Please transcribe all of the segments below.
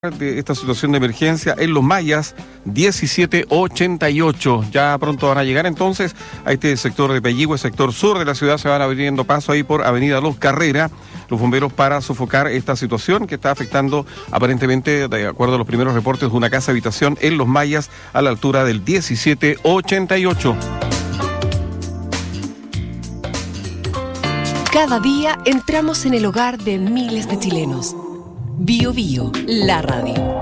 de esta situación de emergencia en Los Mayas 1788. Ya pronto van a llegar entonces a este sector de Pelligüe, sector sur de la ciudad. Se van abriendo paso ahí por Avenida Los Carreras los bomberos para sofocar esta situación que está afectando aparentemente, de acuerdo a los primeros reportes, de una casa habitación en Los Mayas a la altura del 1788. Cada día entramos en el hogar de miles de chilenos. Bio Bio, la radio.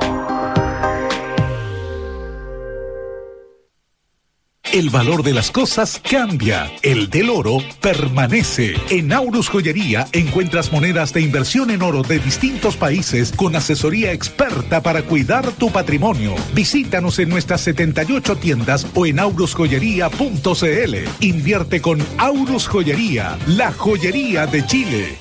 El valor de las cosas cambia, el del oro permanece. En Aurus Joyería encuentras monedas de inversión en oro de distintos países con asesoría experta para cuidar tu patrimonio. Visítanos en nuestras 78 tiendas o en aurusjoyería.cl. Invierte con Aurus Joyería, la joyería de Chile.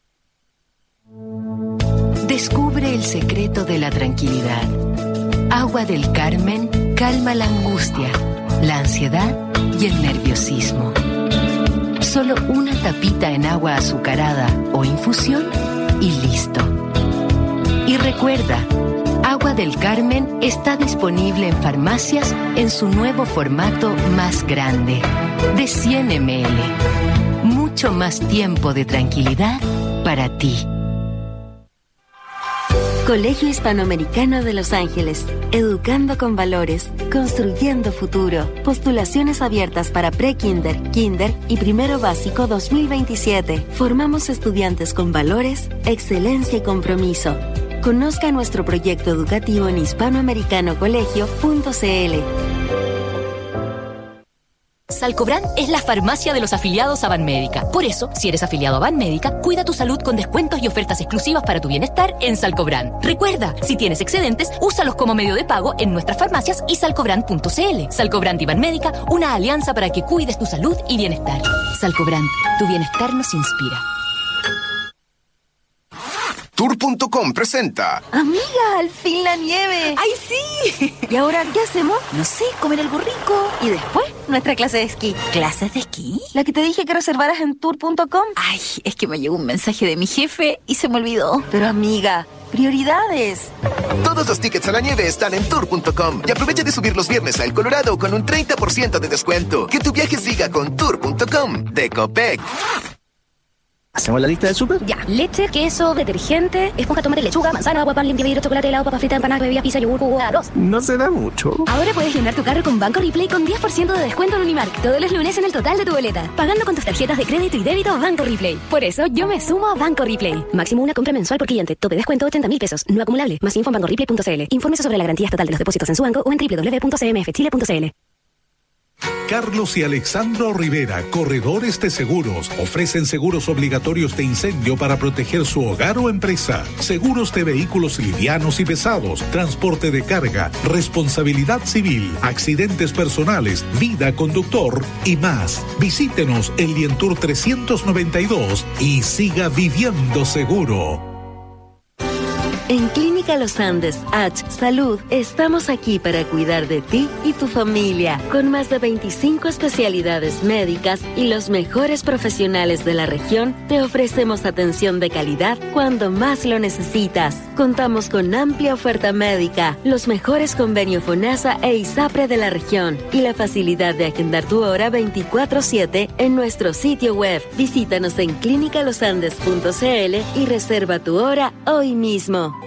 Descubre el secreto de la tranquilidad. Agua del Carmen calma la angustia, la ansiedad y el nerviosismo. Solo una tapita en agua azucarada o infusión y listo. Y recuerda, Agua del Carmen está disponible en farmacias en su nuevo formato más grande, de 100 ml. Mucho más tiempo de tranquilidad para ti. Colegio Hispanoamericano de Los Ángeles. Educando con valores, construyendo futuro. Postulaciones abiertas para pre-kinder, kinder y primero básico 2027. Formamos estudiantes con valores, excelencia y compromiso. Conozca nuestro proyecto educativo en hispanoamericanocolegio.cl. Salcobran es la farmacia de los afiliados a Banmédica. Por eso, si eres afiliado a Banmédica, cuida tu salud con descuentos y ofertas exclusivas para tu bienestar en Salcobran. Recuerda, si tienes excedentes, úsalos como medio de pago en nuestras farmacias y salcobran.cl. Salcobran y Banmédica, una alianza para que cuides tu salud y bienestar. Salcobran, tu bienestar nos inspira. Tour.com presenta. Amiga, al fin la nieve. ¡Ay, sí! ¿Y ahora qué hacemos? No sé, comer algo rico. Y después, nuestra clase de esquí. ¿Clases de esquí? La que te dije que reservaras en Tour.com. Ay, es que me llegó un mensaje de mi jefe y se me olvidó. Pero amiga, prioridades. Todos los tickets a la nieve están en Tour.com. Y aprovecha de subir los viernes a El Colorado con un 30% de descuento. Que tu viaje siga con Tour.com de Copec. ¿Hacemos la lista del súper? Ya. Leche, queso, detergente, esponja, tomate, lechuga, manzana, agua, pan, limpia vidrio, chocolate, helado, papa frita, empanada, bebida, pizza, yogur, jugo, arroz. No se da mucho. Ahora puedes llenar tu carro con Banco Replay con 10% de descuento en Unimark todos los lunes en el total de tu boleta. Pagando con tus tarjetas de crédito y débito Banco Replay. Por eso yo me sumo a Banco Replay. Máximo una compra mensual por cliente. Tope descuento 80.000 pesos. No acumulable. Más info en bancoreplay.cl. Infórmese sobre la garantía estatal de los depósitos en su banco o en www.cmfchile.cl. Carlos y Alexandro Rivera, corredores de seguros, ofrecen seguros obligatorios de incendio para proteger su hogar o empresa, seguros de vehículos livianos y pesados, transporte de carga, responsabilidad civil, accidentes personales, vida conductor y más. Visítenos en Lientour 392 y siga viviendo seguro. En Clínica Los Andes, H Salud, estamos aquí para cuidar de ti y tu familia, con más de 25 especialidades médicas y los mejores profesionales de la región. Te ofrecemos atención de calidad cuando más lo necesitas. Contamos con amplia oferta médica, los mejores convenios FONASA e ISAPRE de la región y la facilidad de agendar tu hora 24/7 en nuestro sitio web. Visítanos en clinicalosandes.cl y reserva tu hora hoy mismo.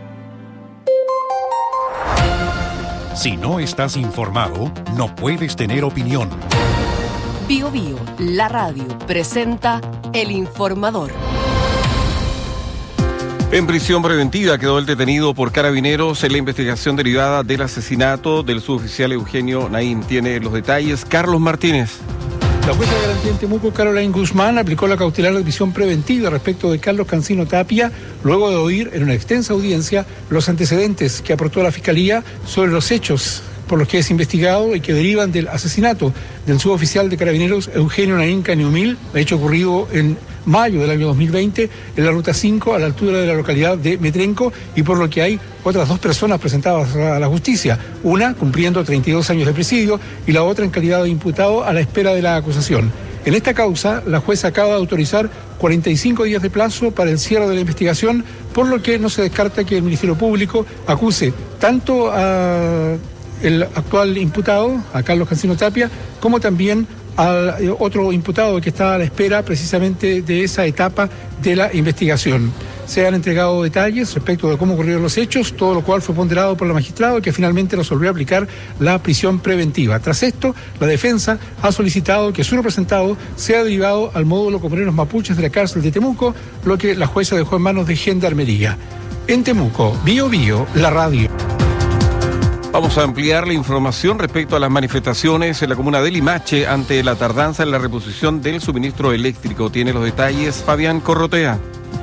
Si no estás informado, no puedes tener opinión. Bio Bio, la radio, presenta El Informador. En prisión preventiva quedó el detenido por Carabineros en la investigación derivada del asesinato del suboficial Eugenio Naín. Tiene los detalles Carlos Martínez. La jueza de garantía en Temuco, Caroline Guzmán, aplicó la cautelar de prisión preventiva respecto de Carlos Cancino Tapia, luego de oír en una extensa audiencia los antecedentes que aportó la Fiscalía sobre los hechos por los que es investigado y que derivan del asesinato del suboficial de Carabineros Eugenio Naín Caniumil, hecho ocurrido en mayo del año 2020 en la Ruta 5 a la altura de la localidad de Metrenco, y por lo que hay otras dos personas presentadas a la justicia, una cumpliendo 32 años de presidio y la otra en calidad de imputado a la espera de la acusación. En esta causa, la jueza acaba de autorizar 45 días de plazo para el cierre de la investigación, por lo que no se descarta que el Ministerio Público acuse tanto a el actual imputado, a Carlos Cancino Tapia, como también al otro imputado que está a la espera precisamente de esa etapa de la investigación. Se han entregado detalles respecto de cómo ocurrieron los hechos, todo lo cual fue ponderado por el magistrado, que finalmente resolvió aplicar la prisión preventiva. Tras esto, la defensa ha solicitado que su representado sea derivado al módulo Comuneros Mapuches de la cárcel de Temuco, lo que la jueza dejó en manos de Gendarmería. En Temuco, Bio Bio, la radio. Vamos a ampliar la información respecto a las manifestaciones en la comuna de Limache ante la tardanza en la reposición del suministro eléctrico. Tiene los detalles Fabián Corrotea.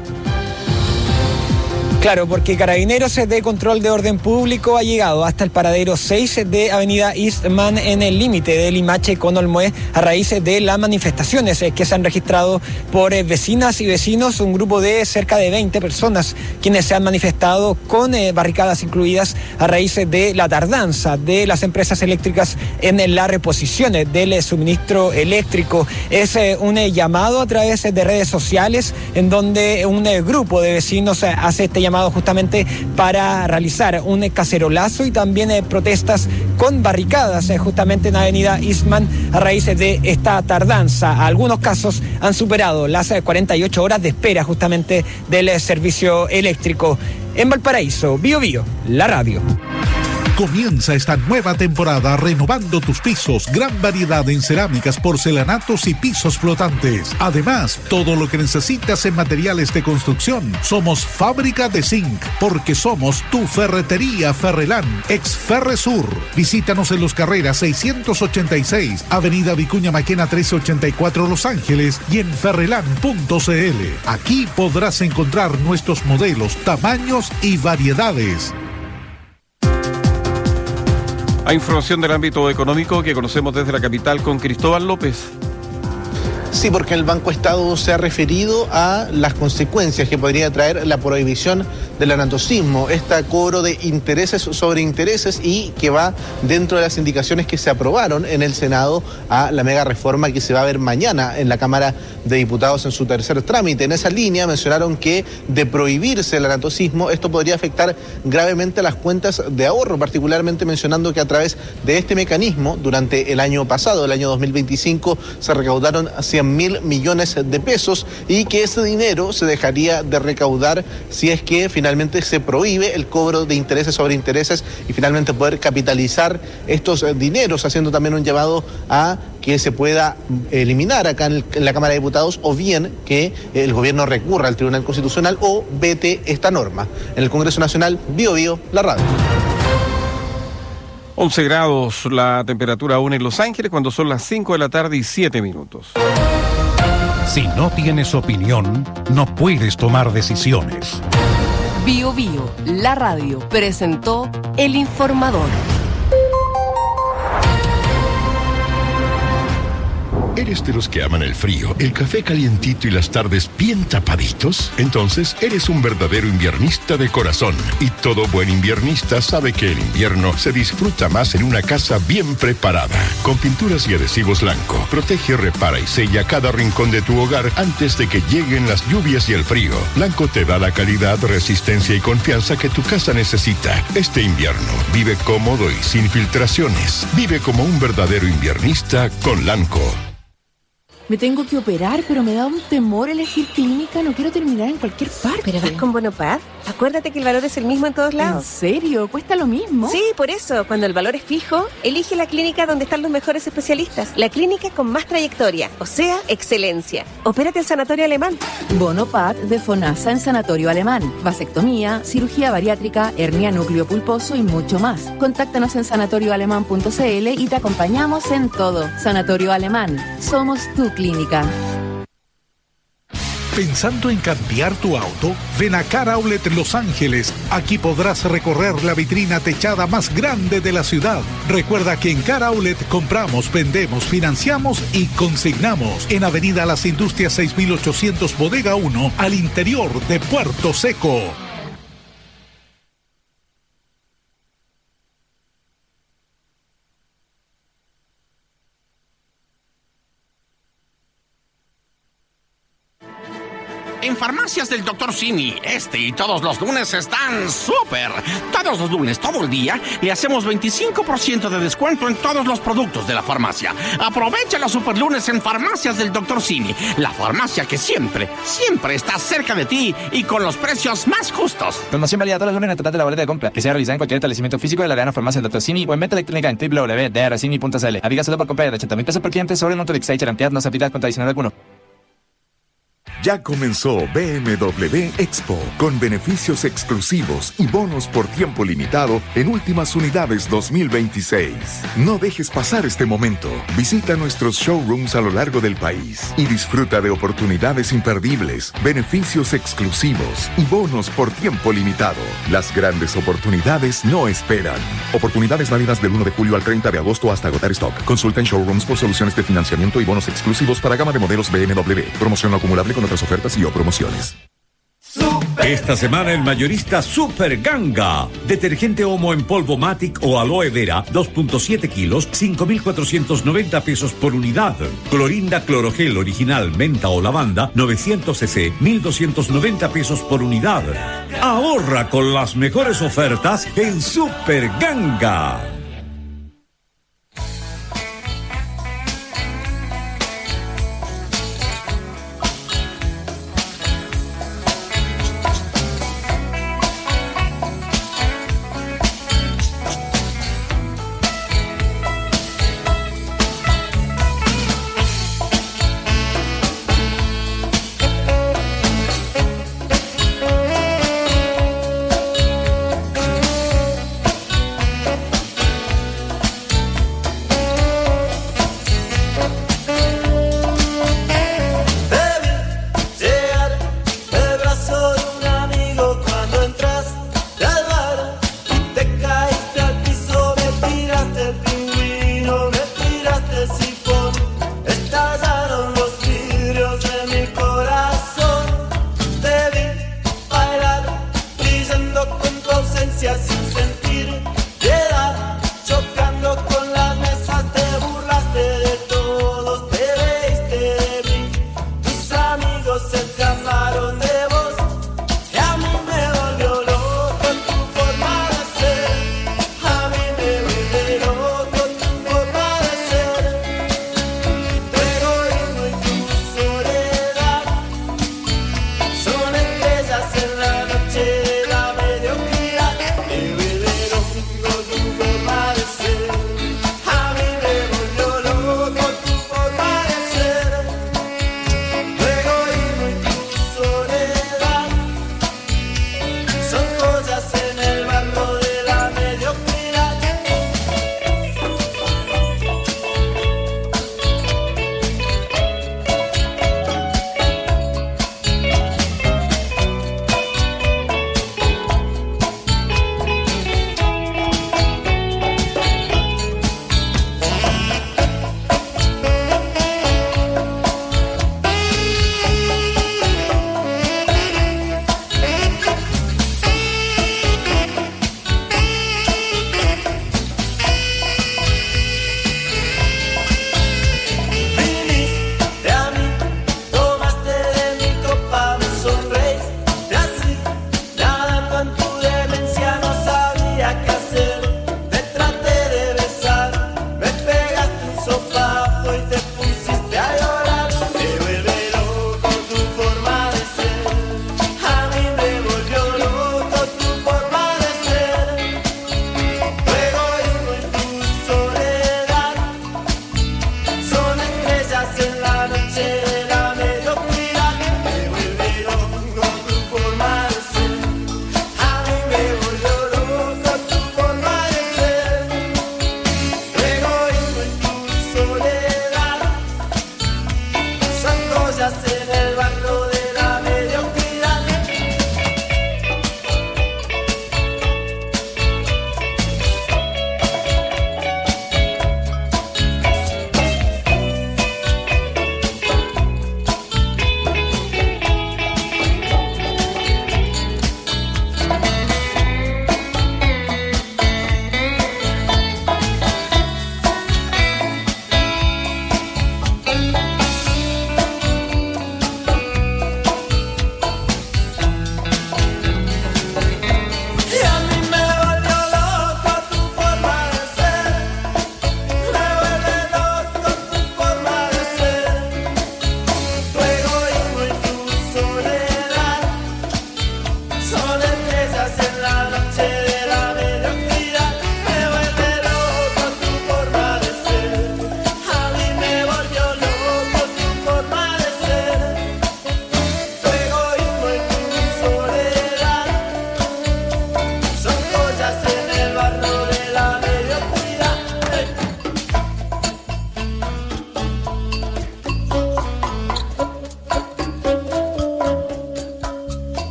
Claro, porque Carabineros de Control de Orden Público ha llegado hasta el paradero 6 de Avenida Eastman en el límite de Limache con Olmué a raíz de las manifestaciones que se han registrado por vecinas y vecinos, un grupo de cerca de 20 personas quienes se han manifestado con barricadas incluidas a raíz de la tardanza de las empresas eléctricas en la reposición del suministro eléctrico. Es un llamado a través de redes sociales en donde un grupo de vecinos hace este llamado justamente para realizar un cacerolazo y también protestas con barricadas justamente en Avenida Eastman a raíz de esta tardanza. Algunos casos han superado las 48 horas de espera justamente del servicio eléctrico. En Valparaíso, Bio Bio, la radio. Comienza esta nueva temporada renovando tus pisos. Gran variedad en cerámicas, porcelanatos y pisos flotantes. Además, todo lo que necesitas en materiales de construcción. Somos Fábrica de Zinc, porque somos tu ferretería Ferrelán, ex Ferresur. Visítanos en Los Carreras 686, Avenida Vicuña Maquena 1384 Los Ángeles y en ferrelán.cl. Aquí podrás encontrar nuestros modelos, tamaños y variedades. Hay información del ámbito económico que conocemos desde la capital con Cristóbal López. Sí, porque el Banco Estado se ha referido a las consecuencias que podría traer la prohibición del anatocismo, este cobro de intereses sobre intereses, y que va dentro de las indicaciones que se aprobaron en el Senado a la mega reforma que se va a ver mañana en la Cámara de Diputados en su tercer trámite. En esa línea mencionaron que de prohibirse el anatocismo, esto podría afectar gravemente a las cuentas de ahorro, particularmente mencionando que a través de este mecanismo, durante el año pasado, el año 2025, se recaudaron 100.000 millones de pesos y que ese dinero se dejaría de recaudar si es que finalmente se prohíbe el cobro de intereses sobre intereses y finalmente poder capitalizar estos dineros, haciendo también un llamado a que se pueda eliminar acá en la Cámara de Diputados, o bien que el gobierno recurra al Tribunal Constitucional o vete esta norma. En el Congreso Nacional, Bio Bio, la radio. 11 grados la temperatura aún en Los Ángeles cuando son las 5 de la tarde y 7 minutos. Si no tienes opinión, no puedes tomar decisiones. Bio Bio, la radio, presentó El Informador. ¿Eres de los que aman el frío, el café calientito y las tardes bien tapaditos? Entonces eres un verdadero inviernista de corazón. Y todo buen inviernista sabe que el invierno se disfruta más en una casa bien preparada. Con pinturas y adhesivos Lanco, protege, repara y sella cada rincón de tu hogar antes de que lleguen las lluvias y el frío. Lanco te da la calidad, resistencia y confianza que tu casa necesita. Este invierno vive cómodo y sin filtraciones. Vive como un verdadero inviernista con Lanco. Me tengo que operar, pero me da un temor elegir clínica. No quiero terminar en cualquier parte. ¿Pero vas con Bonopad? Acuérdate que el valor es el mismo en todos lados. ¿En serio? ¿Cuesta lo mismo? Sí, por eso. Cuando el valor es fijo, elige la clínica donde están los mejores especialistas. La clínica con más trayectoria, o sea, excelencia. Opérate en Sanatorio Alemán. Bonopad de FONASA en Sanatorio Alemán. Vasectomía, cirugía bariátrica, hernia núcleo pulposo y mucho más. Contáctanos en sanatorioalemán.cl y te acompañamos en todo. Sanatorio Alemán. Somos tu clínica. ¿Pensando en cambiar tu auto? Ven a Car Outlet Los Ángeles. Aquí podrás recorrer la vitrina techada más grande de la ciudad. Recuerda que en Car Outlet compramos, vendemos, financiamos y consignamos. En Avenida Las Industrias 6800 Bodega 1, al interior de Puerto Seco. En Farmacias del Dr. Simi, este y todos los lunes están súper. Todos los lunes, todo el día, le hacemos 25% de descuento en todos los productos de la farmacia. Aprovecha los superlunes en Farmacias del Dr. Simi, la farmacia que siempre está cerca de ti y con los precios más justos. Promoción válida todos los lunes en el total de la boleta de compra, que sea realizada en cualquier establecimiento físico de la Arena Farmacia del Dr. Simi o en venta electrónica en www.drcimi.cl. Aplica solo por compra de 80.000 pesos por cliente sobre Motor Exchange. Garantía no se aplica con adicional alguno. Ya comenzó BMW Expo, con beneficios exclusivos y bonos por tiempo limitado en últimas unidades 2026. No dejes pasar este momento. Visita nuestros showrooms a lo largo del país y disfruta de oportunidades imperdibles, beneficios exclusivos y bonos por tiempo limitado. Las grandes oportunidades no esperan. Oportunidades válidas del 1 de julio al 30 de agosto hasta agotar stock. Consulta en showrooms por soluciones de financiamiento y bonos exclusivos para gama de modelos BMW. Promoción no acumulable con otras ofertas y o promociones. Esta semana el mayorista Super Ganga. Detergente Omo en polvo Matic o aloe vera, 2.7 kilos, 5.490 pesos por unidad. Clorinda Clorogel original, menta o lavanda, 900 cc, 1.290 pesos por unidad. Ahorra con las mejores ofertas en Super Ganga.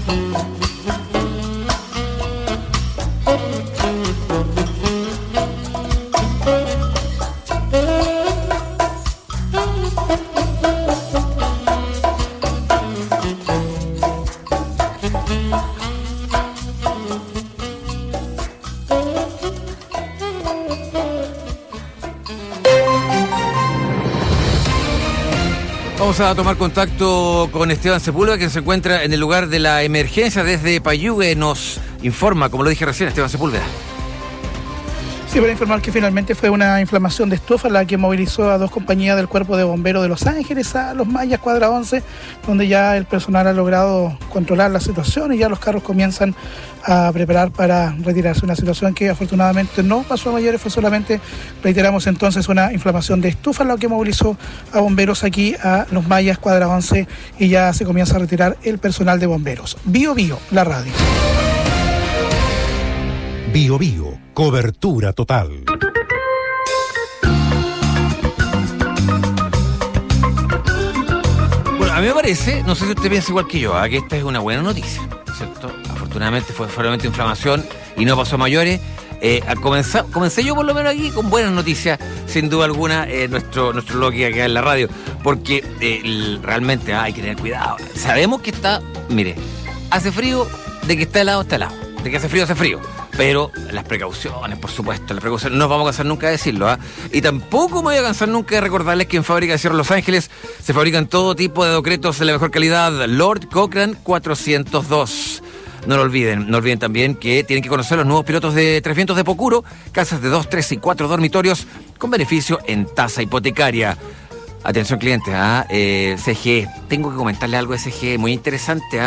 Vamos a tomar contacto con Esteban Sepúlveda, que se encuentra en el lugar de la emergencia desde Payúgue. Nos informa, como lo dije recién, Esteban Sepúlveda. Sí, para informar que finalmente fue una inflamación de estufa la que movilizó a dos compañías del Cuerpo de Bomberos de Los Ángeles a Los Mayas, cuadra 11, donde ya el personal ha logrado controlar la situación y ya los carros comienzan a preparar para retirarse. Una situación que afortunadamente no pasó a mayores, fue solamente, reiteramos entonces, una inflamación de estufa la que movilizó a bomberos aquí a Los Mayas, cuadra 11, y ya se comienza a retirar el personal de bomberos. Bio Bio, la radio. Bio Bio, cobertura total. Bueno, a mí me parece, no sé si usted piensa igual que yo, que esta es una buena noticia, ¿cierto? Afortunadamente fue solamente inflamación y no pasó a mayores. Comencé yo por lo menos aquí con buenas noticias, sin duda alguna, nuestro bloque acá en la radio, porque realmente hay que tener cuidado. Sabemos que está, mire, hace frío, de que está helado, de que hace frío, pero las precauciones, por supuesto, las precauciones, no nos vamos a cansar nunca de decirlo, y tampoco me voy a cansar nunca de recordarles que en Fábrica de Cierre Los Ángeles se fabrican todo tipo de docretos de la mejor calidad. Lord Cochran 402. No lo olviden también que tienen que conocer los nuevos pilotos de Tres Vientos de Pocuro, casas de 2, 3 y 4 dormitorios con beneficio en tasa hipotecaria. Atención clientes, CGE, tengo que comentarle algo de CGE muy interesante,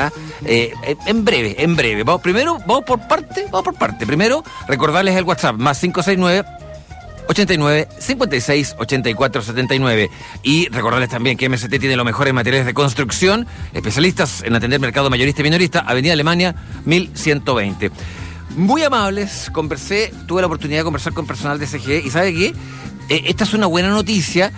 en breve. Vamos por parte. Primero, recordarles el WhatsApp, más 569 89 56 84 79. Y recordarles también que MST tiene los mejores materiales de construcción, especialistas en atender mercado mayorista y minorista, Avenida Alemania 1120. Muy amables, tuve la oportunidad de conversar con personal de CGE y ¿sabe qué? Esta es una buena noticia.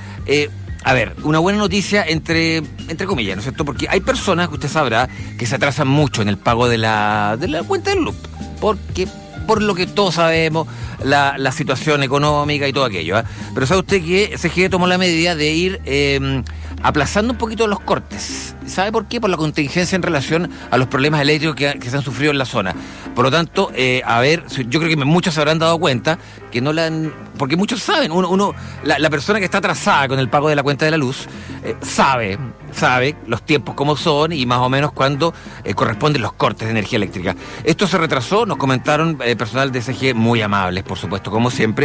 Una buena noticia entre comillas, ¿no es cierto? Porque hay personas, que usted sabrá, que se atrasan mucho en el pago de la cuenta del LUP. Porque, por lo que todos sabemos, la situación económica y todo aquello. Pero sabe usted que CGE tomó la medida de ir aplazando un poquito los cortes. ¿Sabe por qué? Por la contingencia en relación a los problemas eléctricos que se han sufrido en la zona. Por lo tanto, yo creo que muchos se habrán dado cuenta que no porque muchos saben, la persona que está atrasada con el pago de la cuenta de la luz, sabe los tiempos como son y más o menos cuándo corresponden los cortes de energía eléctrica. Esto se retrasó, nos comentaron personal de CGE, muy amables, por supuesto, como siempre,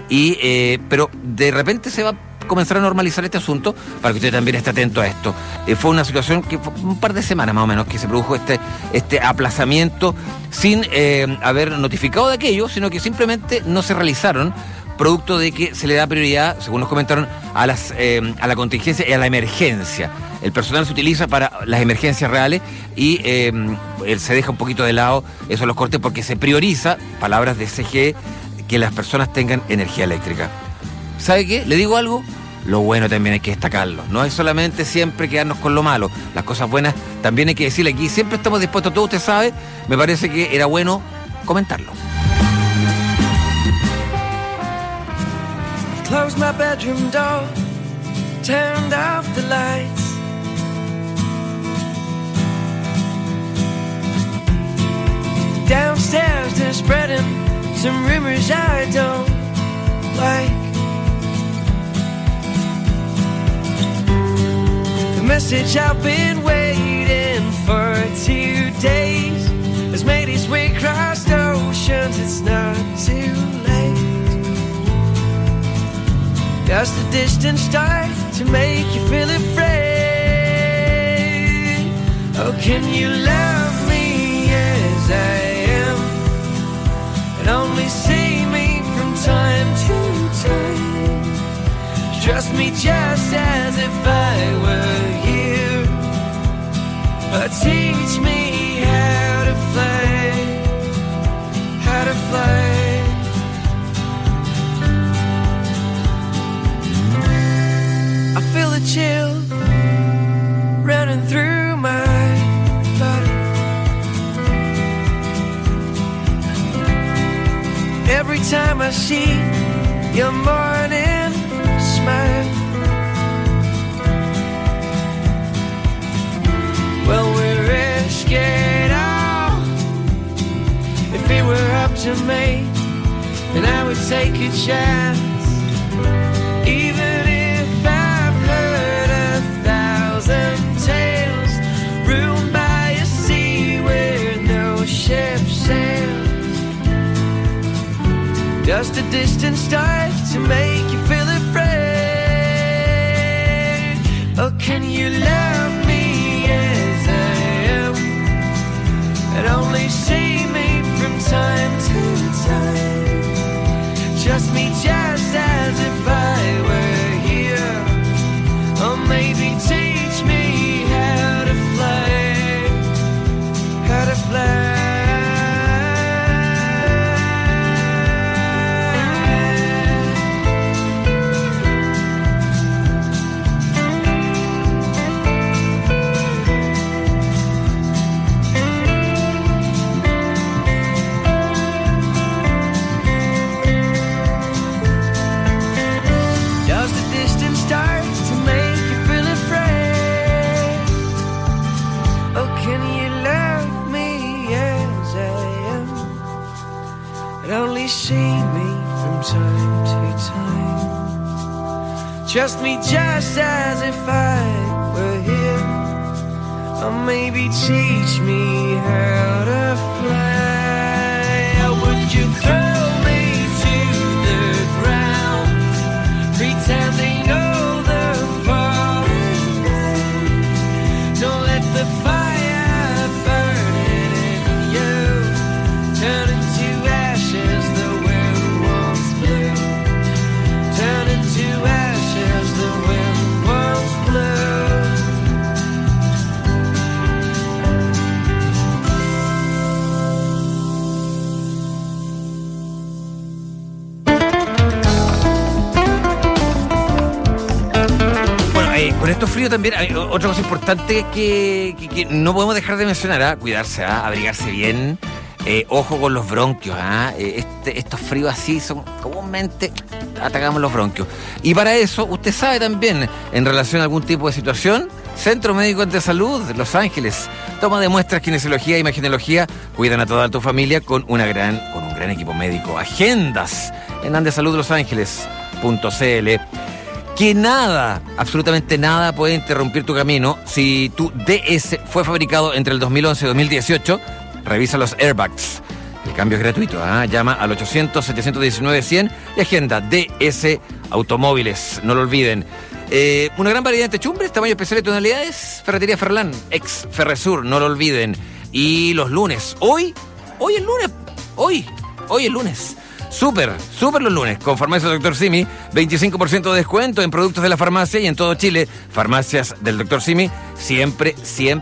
pero de repente se va a comenzar a normalizar este asunto para que usted también esté atento a esto. Fue una situación que fue un par de semanas más o menos que se produjo este aplazamiento sin haber notificado de aquello, sino que simplemente no se realizaron, producto de que se le da prioridad, según nos comentaron, a la contingencia y a la emergencia. El personal se utiliza para las emergencias reales y se deja un poquito de lado eso, los cortes, porque se prioriza, palabras de CGE, que las personas tengan energía eléctrica. ¿Sabe qué? ¿Le digo algo? Lo bueno también hay que destacarlo. No es solamente siempre quedarnos con lo malo. Las cosas buenas también hay que decirle aquí. Siempre estamos dispuestos a todo, usted sabe. Me parece que era bueno comentarlo. Closed my bedroom door, turned off the lights. Downstairs they're spreading some rumors I don't like. The message I've been waiting for 2 days has made its way across oceans. It's not too late. Just a distant star to make you feel afraid. Oh, can you love me as I am and only see me from time to time? Trust me just as if I were you, or teach me how to fly, how to fly. I feel a chill running through my body. time I see your morning smile. Well, we're risk it all. If it were up to me, then I would take a chance. Even if I've heard 1,000 tales, ruined by a sea where no ship sails. Just a distant star to make you feel afraid. Oh, can you love me as I am, and only see me from time to time? Trust me just as if I were here, or maybe teach me how to fly, how to fly. See me from time to time. Trust me just as if I were here, or maybe teach me how to fly. Or would you throw me to the ground, pretending all the falling? Don't let the fire burn in you, turn into ashes. Turn into ashes the wind once blew. Bueno, con estos fríos también hay otra cosa importante que no podemos dejar de mencionar, cuidarse, abrigarse bien. Ojo con los bronquios, estos fríos así son comúnmente atacamos los bronquios. Y para eso, usted sabe también, en relación a algún tipo de situación, Centro Médico de Salud, Los Ángeles, toma de muestras, kinesiología e imagenología, cuidan a toda tu familia con un gran equipo médico. Agendas en andesaludlosangeles.cl. Que nada, absolutamente nada puede interrumpir tu camino. Si tu DS fue fabricado entre el 2011 y 2018, revisa los airbags. El cambio es gratuito. Llama al 800-719-100 y agenda DS Automóviles. No lo olviden. Una gran variedad de techumbres, tamaños especiales y tonalidades. Ferretería Ferlán, ex Ferresur. No lo olviden. Y los lunes. Hoy es lunes. Súper los lunes. Con Farmacia Dr. Simi, 25% de descuento en productos de la farmacia y en todo Chile. Farmacias del Dr. Simi, siempre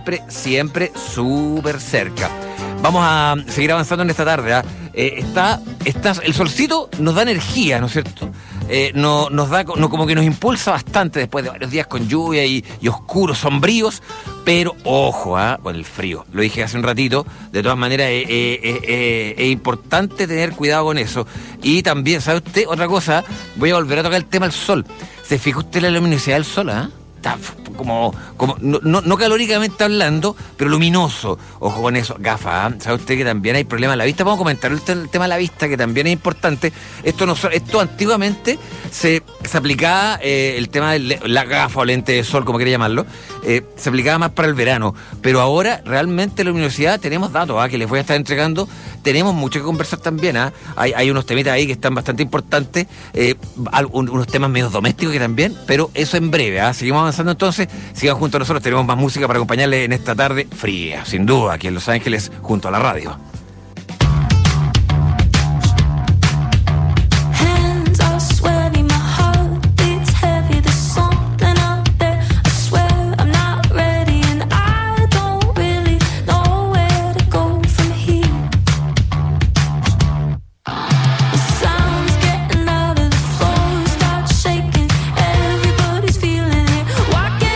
súper cerca. Vamos a seguir avanzando en esta tarde. El solcito nos da energía, ¿no es cierto? Nos da, como que nos impulsa bastante después de varios días con lluvia y oscuros, sombríos, pero ojo con el frío. Lo dije hace un ratito, de todas maneras es importante tener cuidado con eso. Y también, ¿sabe usted? Otra cosa, voy a volver a tocar el tema del sol. ¿Se fija usted la luminosidad del sol? Está como no calóricamente hablando, pero luminoso. Ojo con eso, gafas. ¿Sabe usted que también hay problemas en la vista? Vamos a comentar el tema de la vista, que también es importante. Esto antiguamente se aplicaba, el tema de la gafa o lente de sol, como quiera llamarlo, se aplicaba más para el verano. Pero ahora, realmente, la luminosidad, tenemos datos que les voy a estar entregando. Tenemos mucho que conversar también. Hay unos temitas ahí que están bastante importantes, unos temas medio domésticos que también, pero eso en breve. Seguimos avanzando entonces, sigan junto a nosotros, tenemos más música para acompañarles en esta tarde fría, sin duda, aquí en Los Ángeles, junto a la radio.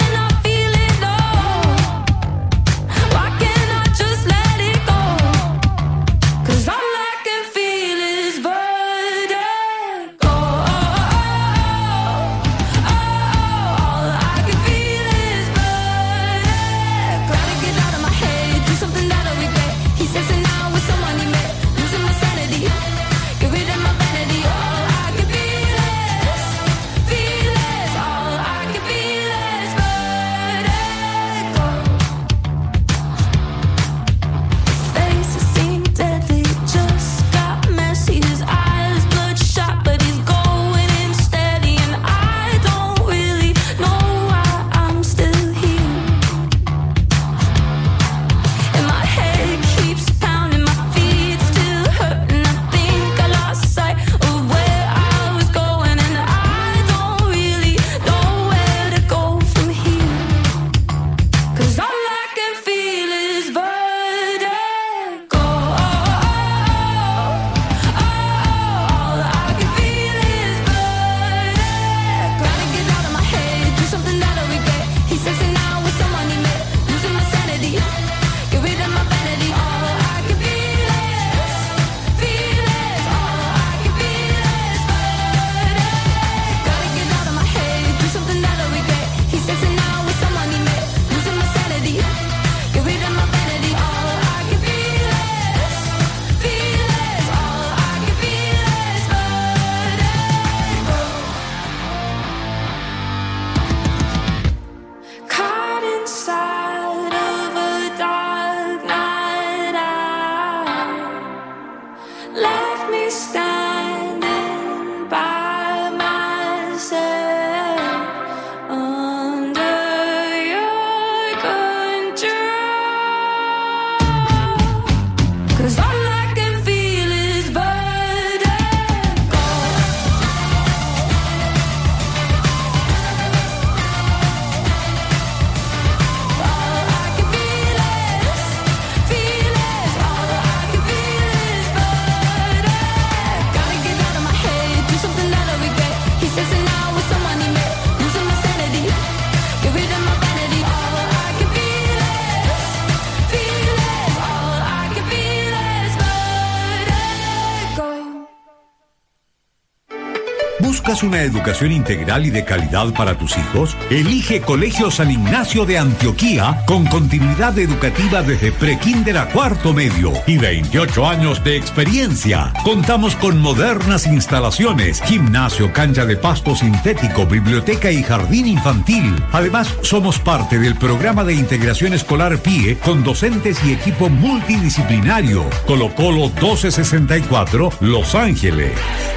Why can't I just let it go? ¿Buscas una educación integral y de calidad para tus hijos? Elige Colegio San Ignacio de Antioquía con continuidad educativa desde prekinder a cuarto medio y 28 años de experiencia. Contamos con modernas instalaciones, gimnasio, cancha de pasto sintético, biblioteca y jardín infantil. Además, somos parte del programa de integración escolar PIE con docentes y equipo multidisciplinario. Colo Colo 1264, Los Ángeles.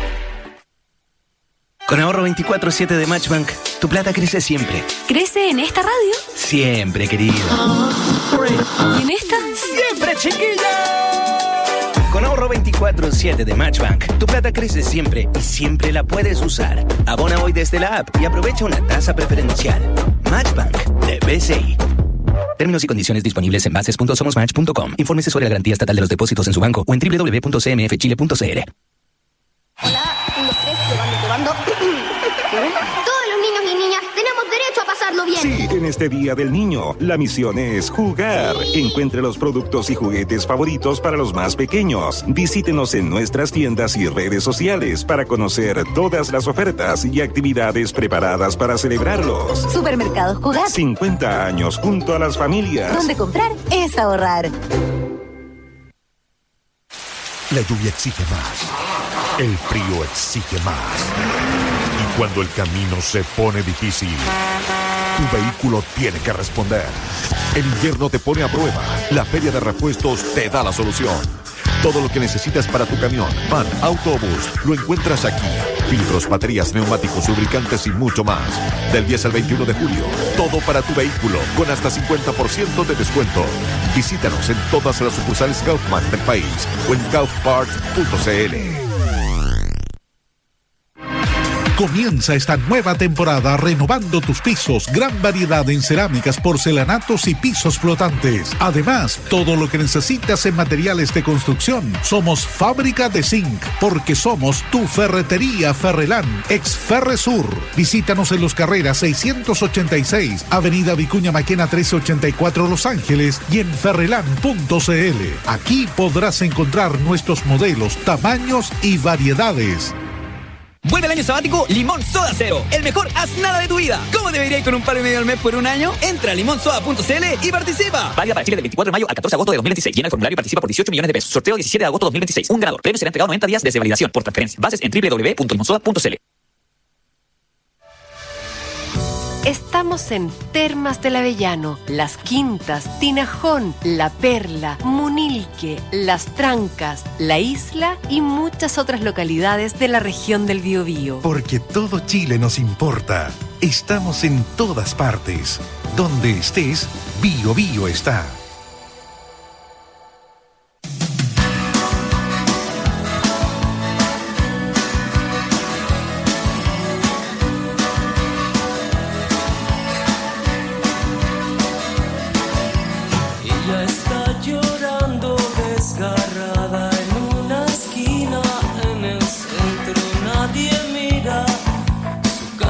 Con ahorro 24/7 de Matchbank, tu plata crece siempre. ¿Crece en esta radio? Siempre, querido. ¿Y en esta? ¡Siempre, chiquilla! Con ahorro 24/7 de Matchbank, tu plata crece siempre y siempre la puedes usar. Abona hoy desde la app y aprovecha una tasa preferencial. Matchbank de BCI. Términos y condiciones disponibles en bases.somosmatch.com. Infórmese sobre la garantía estatal de los depósitos en su banco o en www.cmfchile.cl. Hola, 1, 2, 3, probando. Todos los niños y niñas tenemos derecho a pasarlo bien. Sí, en este Día del Niño, la misión es jugar. Encuentre los productos y juguetes favoritos para los más pequeños. Visítenos en nuestras tiendas y redes sociales para conocer todas las ofertas y actividades preparadas para celebrarlos. Supermercados Jugar. 50 años junto a las familias. Donde comprar es ahorrar. La lluvia exige más. El frío exige más. Y cuando el camino se pone difícil, tu vehículo tiene que responder. El invierno te pone a prueba. La Feria de Repuestos te da la solución. Todo lo que necesitas para tu camión, van, autobús, lo encuentras aquí. Filtros, baterías, neumáticos, lubricantes y mucho más. Del 10 al 21 de julio, todo para tu vehículo, con hasta 50% de descuento. Visítanos en todas las sucursales Kaufman del país o en kaufparts.cl. Comienza esta nueva temporada renovando tus pisos. Gran variedad en cerámicas, porcelanatos y pisos flotantes. Además, todo lo que necesitas en materiales de construcción. Somos Fábrica de Zinc, porque somos tu ferretería Ferrelán, ex Ferresur. Visítanos en Los Carreras 686, Avenida Vicuña Maquena 1384 Los Ángeles y en ferrelán.cl. Aquí podrás encontrar nuestros modelos, tamaños y variedades. Vuelve el año sabático Limón Soda Cero, el mejor haz nada de tu vida. ¿Cómo debería ir con un palo y medio al mes por un año? Entra a limonsoda.cl y participa. Válida para Chile del 24 de mayo al 14 de agosto de 2026. Llena el formulario y participa por 18 millones de pesos. Sorteo 17 de agosto de 2026. Un ganador. Premio será entregado 90 días desde validación por transferencia. Bases en www.limonsoda.cl. Estamos en Termas del Avellano, Las Quintas, Tinajón, La Perla, Munilque, Las Trancas, La Isla y muchas otras localidades de la región del Biobío. Porque todo Chile nos importa. Estamos en todas partes. Donde estés, Biobío está.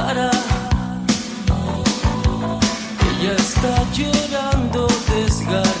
Llorando desgarrada.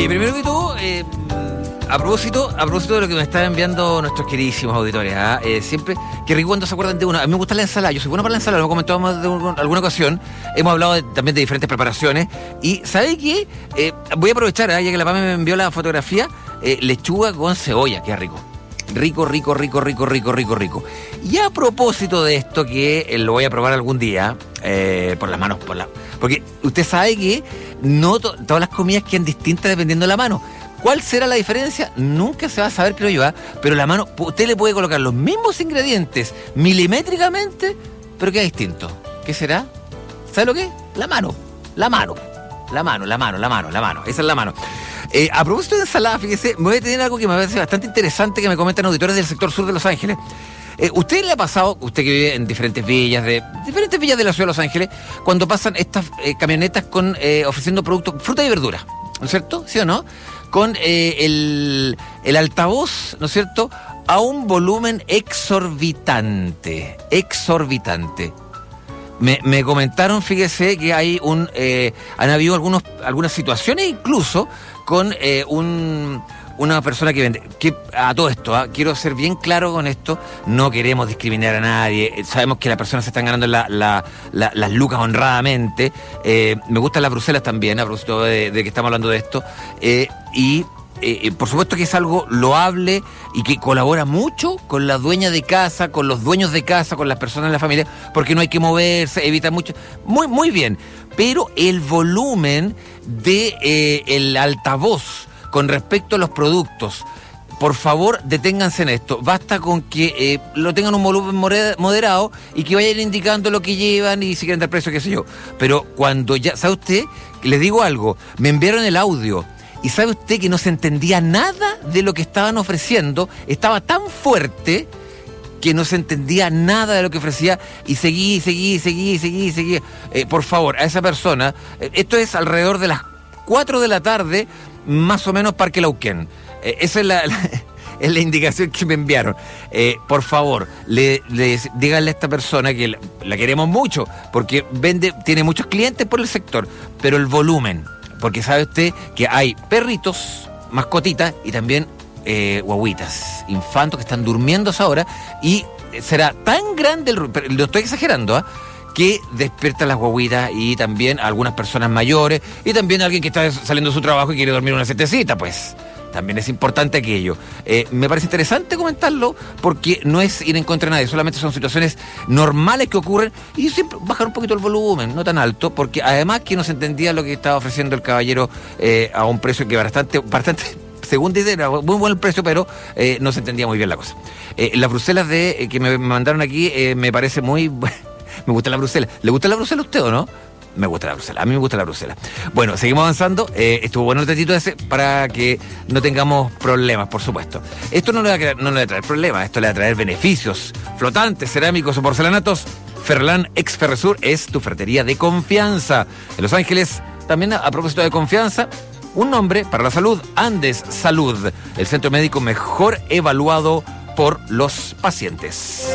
Oye, primero que todo, a propósito de lo que me están enviando nuestros queridísimos auditores, siempre, que rico cuando se acuerdan de uno. A mí me gusta la ensalada, yo soy bueno para la ensalada, lo hemos comentado más de alguna ocasión. Hemos hablado también de diferentes preparaciones. Y ¿sabe qué? Voy a aprovechar, ya que la Pame me envió la fotografía, lechuga con cebolla, qué rico. Rico. Y a propósito de esto, que lo voy a probar algún día, por las manos, porque usted sabe que no todas las comidas quedan distintas dependiendo de la mano. ¿Cuál será la diferencia? Nunca se va a saber, creo yo, pero la mano, usted le puede colocar los mismos ingredientes milimétricamente, pero queda distinto. ¿Qué será? ¿Sabe lo que es? La mano. Esa es la mano. A propósito de ensalada, fíjese, me voy a tener algo que me parece bastante interesante que me comentan auditores del sector sur de Los Ángeles. ¿Usted le ha pasado, usted que vive en diferentes villas de la ciudad de Los Ángeles, cuando pasan estas camionetas con ofreciendo productos, fruta y verdura, ¿no es cierto? ¿Sí o no? Con el altavoz, ¿no es cierto?, a un volumen exorbitante. Me comentaron, fíjese, que hay han habido algunas situaciones incluso con una persona que vende, que a todo esto, quiero ser bien claro con esto, no queremos discriminar a nadie, sabemos que las personas se están ganando las lucas honradamente, me gustan las Bruselas también, a propósito de que estamos hablando de esto, y por supuesto que es algo loable y que colabora mucho con la dueña de casa, con los dueños de casa, con las personas de la familia, porque no hay que moverse, evita mucho, muy bien, pero el volumen de el altavoz con respecto a los productos, por favor, deténganse en esto. Basta con que lo tengan un volumen moderado y que vayan indicando lo que llevan y si quieren dar precio, qué sé yo. Pero cuando ya, ¿sabe usted? Les digo algo, me enviaron el audio y ¿sabe usted que no se entendía nada de lo que estaban ofreciendo? Estaba tan fuerte que no se entendía nada de lo que ofrecía y seguí. Por favor, a esa persona, esto es alrededor de las 4 de la tarde, más o menos, Parque Lauquén. Esa es la indicación que me enviaron. Por favor, díganle a esta persona que la queremos mucho, porque tiene muchos clientes por el sector, pero el volumen, porque sabe usted que hay perritos, mascotitas y también guaguitas, infantos que están durmiendo a esa hora y será tan grande el ruido, lo estoy exagerando, que despierta a las guaguitas y también a algunas personas mayores y también a alguien que está saliendo de su trabajo y quiere dormir una siestecita, pues también es importante aquello. Me parece interesante comentarlo porque no es ir en contra de nadie, solamente son situaciones normales que ocurren y siempre bajar un poquito el volumen, no tan alto, porque además que no se entendía lo que estaba ofreciendo el caballero a un precio que bastante según dice, era muy buen el precio, pero no se entendía muy bien la cosa. Las Bruselas que me mandaron aquí me parece muy... Me gusta la Bruselas. ¿Le gusta la Bruselas a usted o no? Me gusta la Bruselas. A mí me gusta la Bruselas. Bueno, seguimos avanzando. Estuvo bueno el tatito ese para que no tengamos problemas, por supuesto. Esto no le va a traer problemas, esto le va a traer beneficios. Flotantes, cerámicos o porcelanatos. Ferlan Ex Ferresur es tu ferretería de confianza. En Los Ángeles, también a propósito de confianza, un nombre para la salud, Andes Salud, el centro médico mejor evaluado por los pacientes.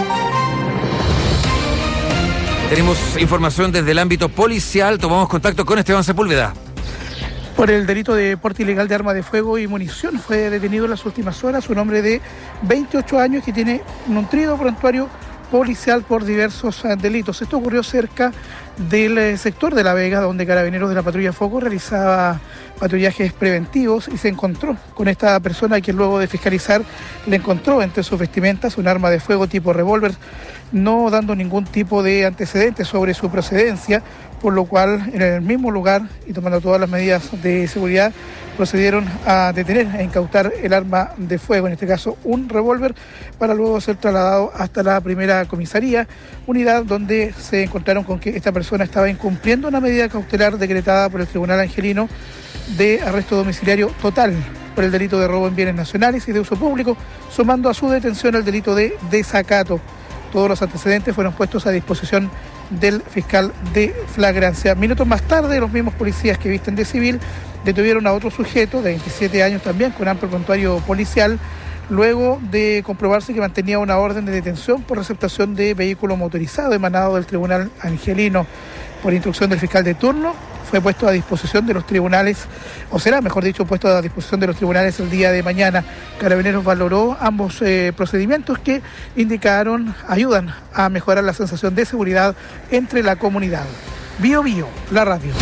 Tenemos información desde el ámbito policial. Tomamos contacto con Esteban Sepúlveda. Por el delito de porte ilegal de arma de fuego y munición fue detenido en las últimas horas un hombre de 28 años que tiene un nutrido prontuario policial por diversos delitos. Esto ocurrió cerca del sector de La Vega, donde Carabineros de la Patrulla Foco realizaba patrullajes preventivos y se encontró con esta persona que luego de fiscalizar le encontró entre sus vestimentas un arma de fuego tipo revólver, no dando ningún tipo de antecedentes sobre su procedencia, por lo cual en el mismo lugar y tomando todas las medidas de seguridad procedieron a detener e incautar el arma de fuego, en este caso un revólver, para luego ser trasladado hasta la primera comisaría, unidad donde se encontraron con que esta persona estaba incumpliendo una medida cautelar decretada por el Tribunal Angelino de arresto domiciliario total por el delito de robo en bienes nacionales y de uso público, sumando a su detención el delito de desacato. Todos los antecedentes fueron puestos a disposición del fiscal de flagrancia. Minutos más tarde, los mismos policías que visten de civil detuvieron a otro sujeto de 27 años también con amplio prontuario policial, luego de comprobarse que mantenía una orden de detención por receptación de vehículo motorizado emanado del Tribunal Angelino. Por instrucción del fiscal de turno, fue puesto a disposición de los tribunales, o será, mejor dicho, puesto a disposición de los tribunales el día de mañana. Carabineros valoró ambos procedimientos que ayudan a mejorar la sensación de seguridad entre la comunidad. Bio Bio, la radio.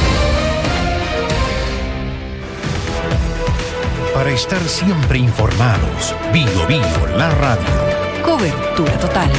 Para estar siempre informados, Bio Bio, la radio. Cobertura total.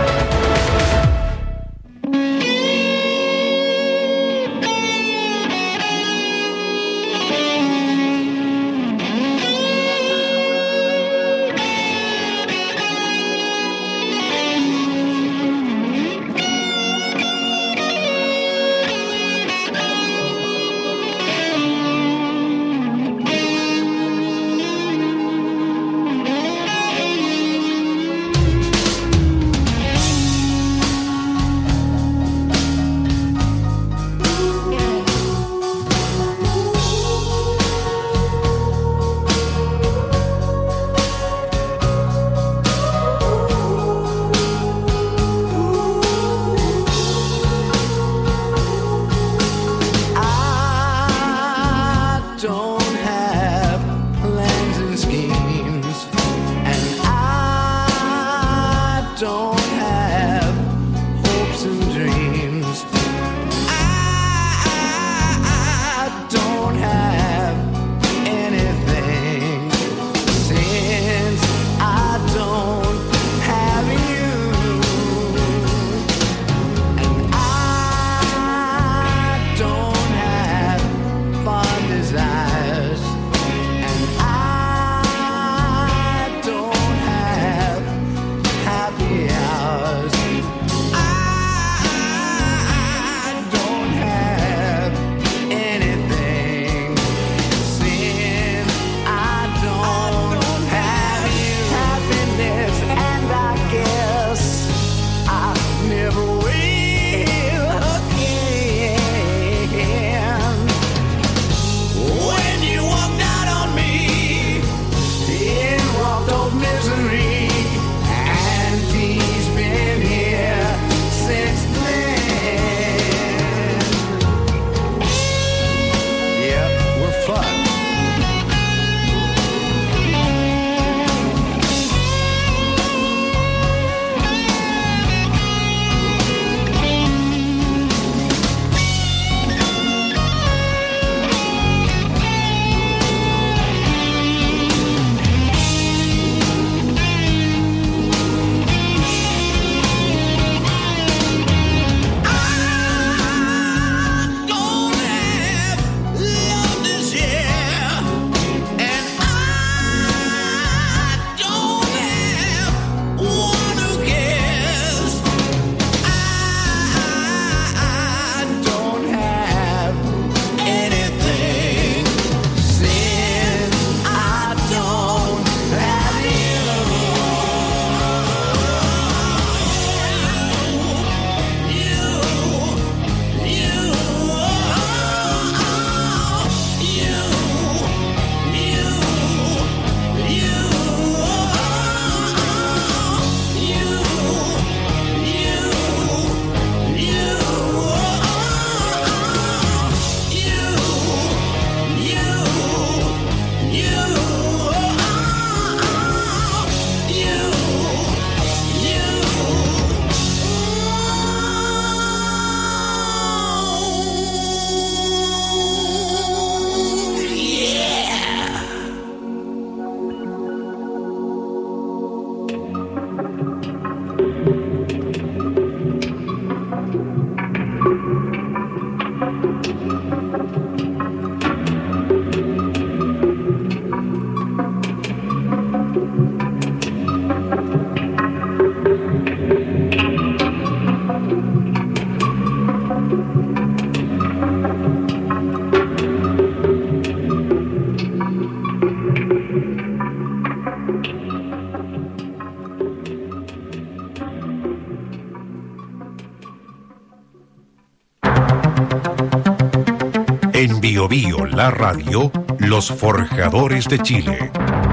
En Bio Bio, la radio, los forjadores de Chile.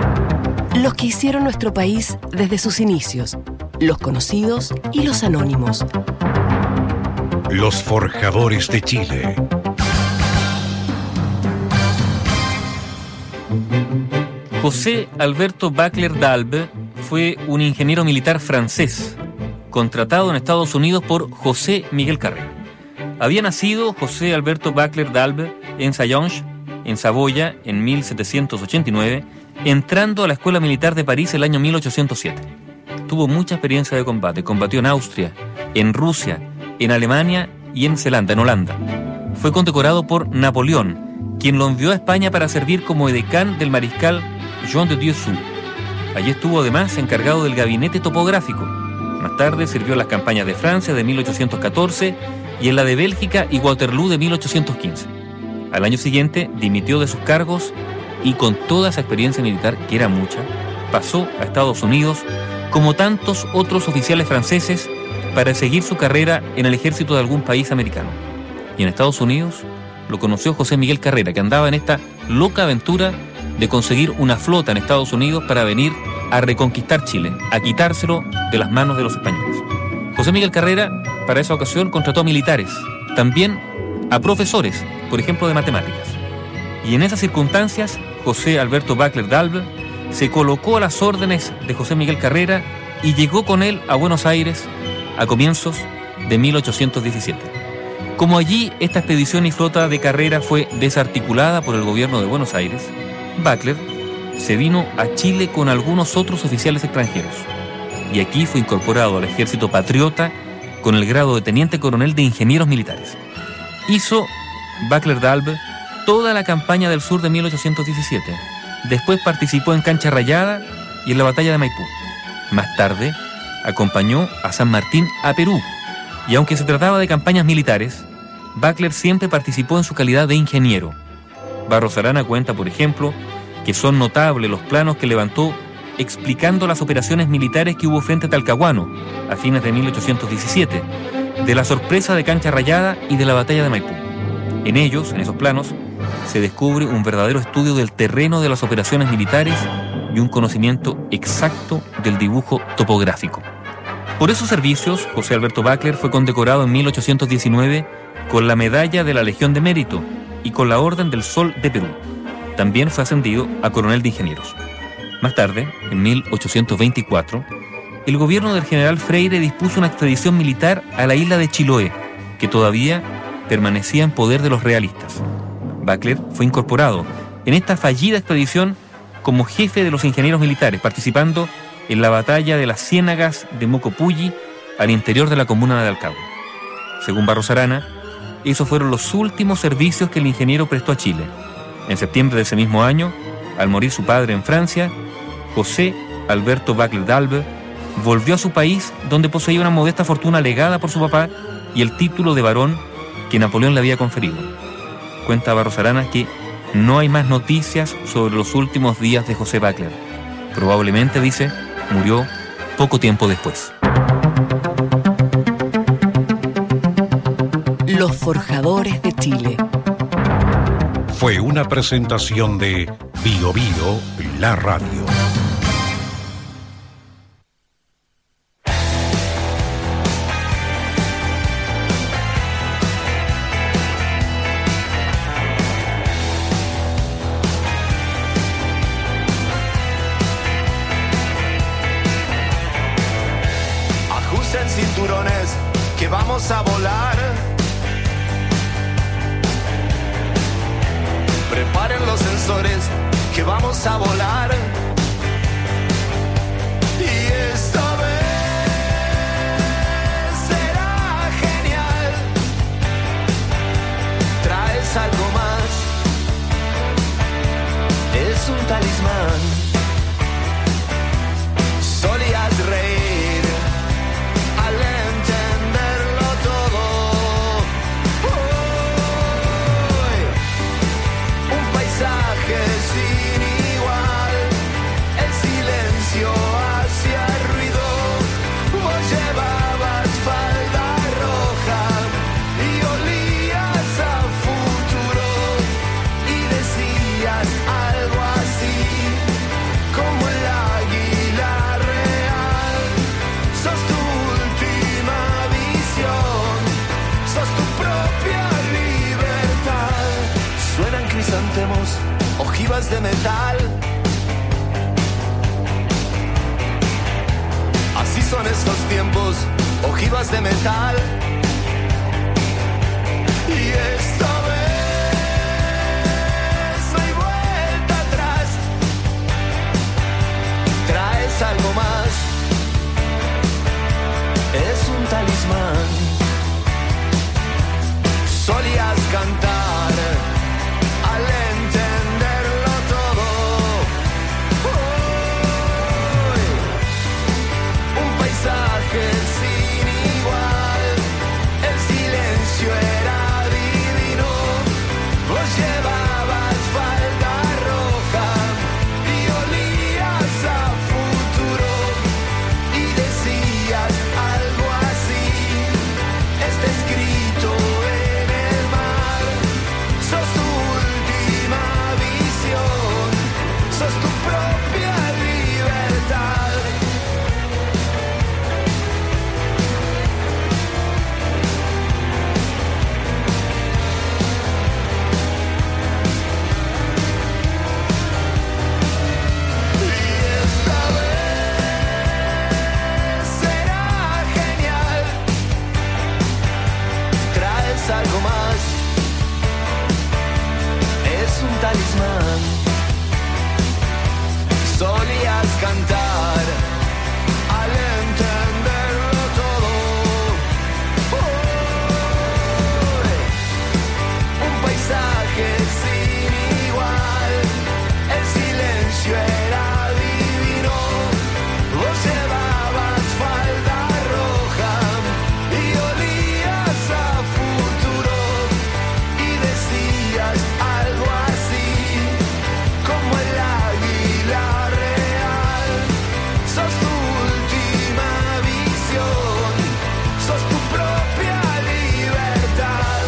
Los que hicieron nuestro país desde sus inicios, los conocidos y los anónimos. Los forjadores de Chile. José Alberto Bacler d'Albe fue un ingeniero militar francés, contratado en Estados Unidos por José Miguel Carrera. Había nacido José Alberto Bacler d'Albe en Saillanges, en Saboya, en 1789, entrando a la Escuela Militar de París el año 1807. Tuvo mucha experiencia de combate, combatió en Austria, en Rusia, en Alemania y en Zelanda, en Holanda. Fue condecorado por Napoleón, quien lo envió a España para servir como edecán del mariscal Jean de Dieudonné. Allí estuvo además encargado del gabinete topográfico. Más tarde sirvió en las campañas de Francia de 1814 y en la de Bélgica y Waterloo de 1815. Al año siguiente dimitió de sus cargos y con toda esa experiencia militar, que era mucha, pasó a Estados Unidos, como tantos otros oficiales franceses, para seguir su carrera en el ejército de algún país americano. Y en Estados Unidos lo conoció José Miguel Carrera, que andaba en esta loca aventura de conseguir una flota en Estados Unidos para venir a reconquistar Chile, a quitárselo de las manos de los españoles. José Miguel Carrera, para esa ocasión, contrató a militares, también a profesores, por ejemplo, de matemáticas. Y en esas circunstancias, José Alberto Bacler d'Albe se colocó a las órdenes de José Miguel Carrera y llegó con él a Buenos Aires a comienzos de 1817. Como allí esta expedición y flota de Carrera fue desarticulada por el gobierno de Buenos Aires, Bacler se vino a Chile con algunos otros oficiales extranjeros y aquí fue incorporado al ejército patriota con el grado de teniente coronel de ingenieros militares. Hizo Bacler d'Albe toda la campaña del sur de 1817. Después participó en Cancha Rayada y en la batalla de Maipú. Más tarde acompañó a San Martín a Perú y aunque se trataba de campañas militares, Bacler siempre participó en su calidad de ingeniero. Barros Arana cuenta, por ejemplo, que son notables los planos que levantó explicando las operaciones militares que hubo frente a Talcahuano a fines de 1817, de la sorpresa de Cancha Rayada y de la batalla de Maipú. En ellos, en esos planos, se descubre un verdadero estudio del terreno de las operaciones militares y un conocimiento exacto del dibujo topográfico. Por esos servicios, José Alberto Bacler fue condecorado en 1819 con la Medalla de la Legión de Mérito y con la Orden del Sol de Perú. También fue ascendido a coronel de ingenieros. Más tarde, en 1824, el gobierno del general Freire dispuso una expedición militar a la isla de Chiloé, que todavía permanecía en poder de los realistas. Bacler fue incorporado en esta fallida expedición como jefe de los ingenieros militares, participando en la batalla de las Ciénagas de Mocopulli al interior de la comuna de Alcagüe. Según Barros Arana, esos fueron los últimos servicios que el ingeniero prestó a Chile. En septiembre de ese mismo año, al morir su padre en Francia, José Alberto Bacler d'Albe volvió a su país, donde poseía una modesta fortuna legada por su papá y el título de barón que Napoleón le había conferido. Cuenta Barros Arana que no hay más noticias sobre los últimos días de José Bacler. Probablemente, dice, murió poco tiempo después. Los Forjadores de Chile. Fue una presentación de Bio Bio, la radio. Ajusten cinturones que vamos a volar. Preparen los sensores que vamos a volar. Y esta vez será genial. Traes algo más. Es un talismán. Solías reír al entenderlo todo. Un paisaje sin igual. El silencio hacía ruido. Vos llevabas falda roja y olías a futuro. Y decías algo así como el águila real. Sos tu última visión. Sos tu propia libertad. Suenan crisantemos, ojivas de metal. tiempos, ojivas de metal. Y esta vez no hay vuelta atrás. Traes algo más. Es un talismán. Solías cantar al entenderlo todo. Hoy, un paisaje sin igual. El silencio era divino. Vos llevabas falda roja y olías a futuro. Y decías algo así: está escrito en el mar. Sos tu última visión. Sos tu propia libertad. Y esta vez será genial. Traes algo más. Es un talismán. Solías cantar al entenderlo todo. Hoy, un paisaje sin igual. El silencio era divino. Vos llevabas falda roja y olías a futuro. Y decías algo así como el águila real. Sos tu última visión. Sos tu propia libertad.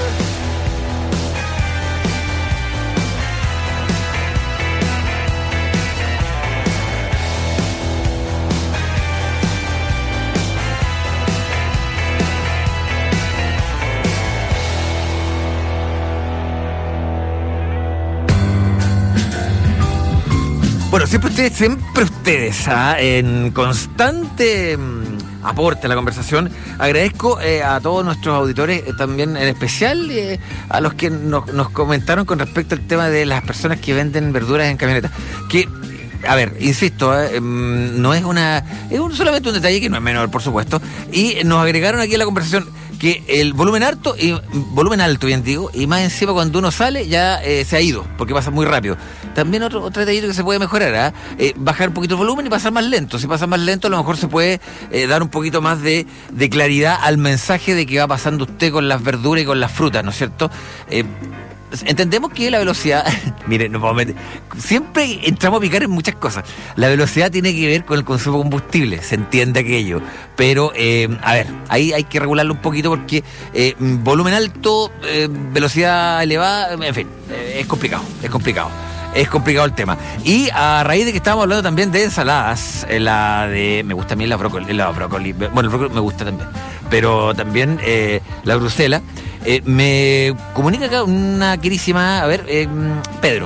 Bueno, siempre ustedes, en constante aporte a la conversación. Agradezco a todos nuestros auditores, también en especial a los que nos comentaron con respecto al tema de las personas que venden verduras en camioneta. Que, a ver, insisto, no es solamente un detalle que no es menor, por supuesto, y nos agregaron aquí a la conversación que el volumen alto, bien digo, y más encima cuando uno sale ya se ha ido, porque pasa muy rápido. También otro detallito que se puede mejorar, bajar un poquito el volumen y pasar más lento. Si pasa más lento, a lo mejor se puede dar un poquito más de claridad al mensaje de que va pasando usted con las verduras y con las frutas, ¿no es cierto? Entendemos que la velocidad, miren, siempre entramos a picar en muchas cosas. La velocidad tiene que ver con el consumo de combustible, se entiende aquello. Pero, a ver, ahí hay que regularlo un poquito porque volumen alto, velocidad elevada, en fin, es complicado. Es complicado el tema. Y a raíz de que estábamos hablando también de ensaladas, me gusta a mí la brócoli. Bueno, el brócoli me gusta también. Pero también la Bruselas. Me comunica acá una querísima, Pedro,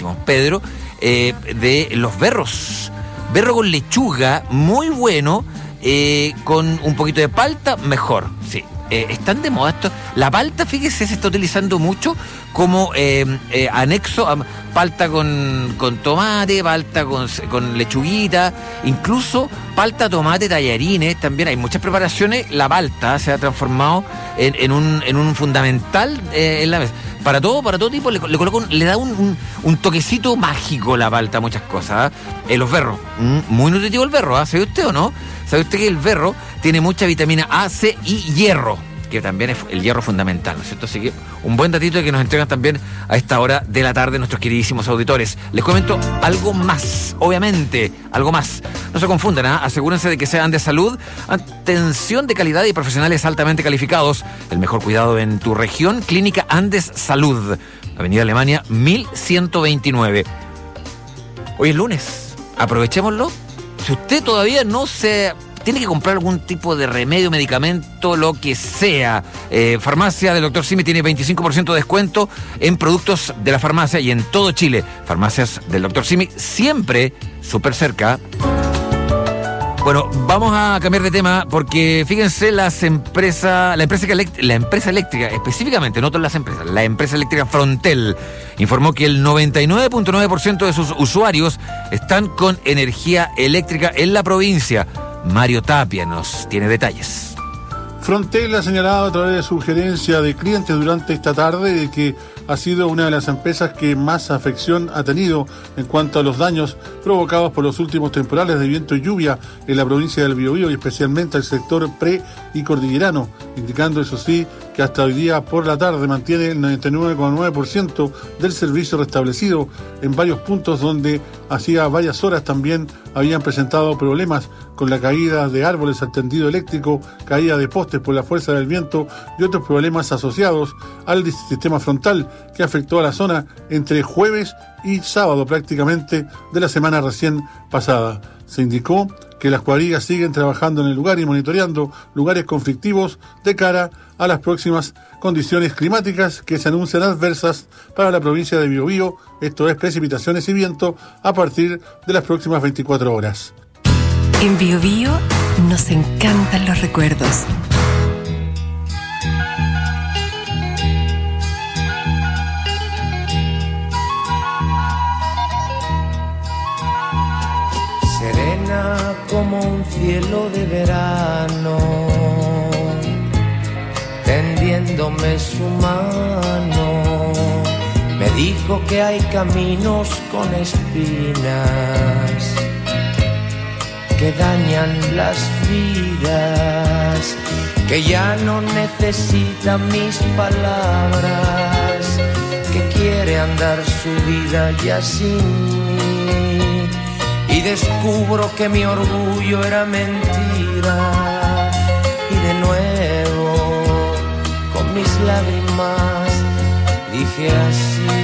de los berros. Berro con lechuga, muy bueno, con un poquito de palta, mejor, sí. Están de moda esto. La palta, fíjese, se está utilizando mucho como anexo a palta con tomate, palta con lechuguita, incluso palta, tomate, tallarines. También hay muchas preparaciones. La palta se ha transformado en un fundamental en la mesa. Para todo tipo le da un toquecito mágico la palta a muchas cosas. Los berros, muy nutritivo el berro, ¿sabe usted o no? ¿Sabe usted que el berro tiene mucha vitamina A, C y hierro? Que también es el hierro fundamental, ¿no es cierto? Así que un buen datito que nos entregan también a esta hora de la tarde nuestros queridísimos auditores. Les comento algo más, obviamente, algo más. No se confundan, asegúrense de que sean de salud, atención de calidad y profesionales altamente calificados. El mejor cuidado en tu región, Clínica Andes Salud, Avenida Alemania 1129. Hoy es lunes, aprovechémoslo. Si usted todavía no se tiene que comprar algún tipo de remedio, medicamento, lo que sea, farmacia del Dr. Simi tiene 25% de descuento en productos de la farmacia y en todo Chile. Farmacias del Dr. Simi siempre súper cerca. Bueno, vamos a cambiar de tema porque fíjense la empresa eléctrica, específicamente, no todas las empresas, la empresa eléctrica Frontel informó que el 99.9% de sus usuarios están con energía eléctrica en la provincia. Mario Tapia nos tiene detalles. Frontel ha señalado a través de su gerencia de clientes durante esta tarde de que ha sido una de las empresas que más afección ha tenido en cuanto a los daños provocados por los últimos temporales de viento y lluvia en la provincia del Biobío y especialmente el sector pre y cordillerano, indicando eso sí que hasta hoy día por la tarde mantiene el 99.9% del servicio restablecido en varios puntos donde hacía varias horas también habían presentado problemas con la caída de árboles al tendido eléctrico, caída de postes por la fuerza del viento y otros problemas asociados al sistema frontal que afectó a la zona entre jueves y sábado prácticamente de la semana recién pasada. Se indicó que las cuadrillas siguen trabajando en el lugar y monitoreando lugares conflictivos de cara a las próximas condiciones climáticas que se anuncian adversas para la provincia de Biobío, esto es precipitaciones y viento a partir de las próximas 24 horas. En Biobío nos encantan los recuerdos. Serena como un cielo de verano, tendiéndome su mano, me dijo que hay caminos con espinas que dañan las vidas, que ya no necesita mis palabras, que quiere andar su vida ya sin mí. Y descubro que mi orgullo era mentira. Y de nuevo, con mis lágrimas, dije así: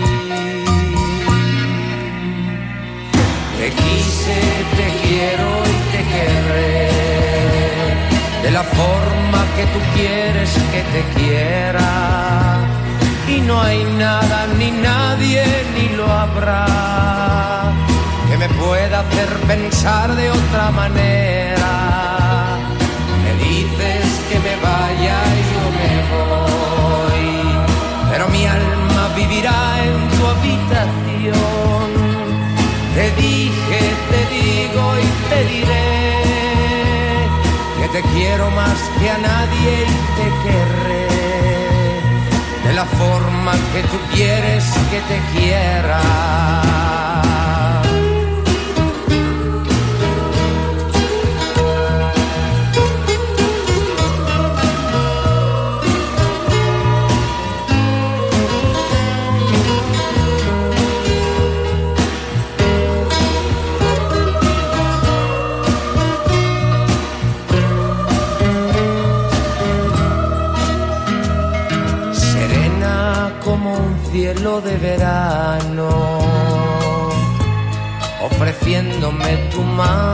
te quise, te quiero y te querré, de la forma que tú quieres que te quiera. Y no hay nada, ni nadie, ni lo habrá que me pueda hacer pensar de otra manera. Me dices que me vaya y yo me voy, pero mi alma vivirá en tu habitación. Te dije, te digo y te diré que te quiero más que a nadie y te querré de la forma que tú quieres que te quiera. Cielo de verano, ofreciéndome tu mano.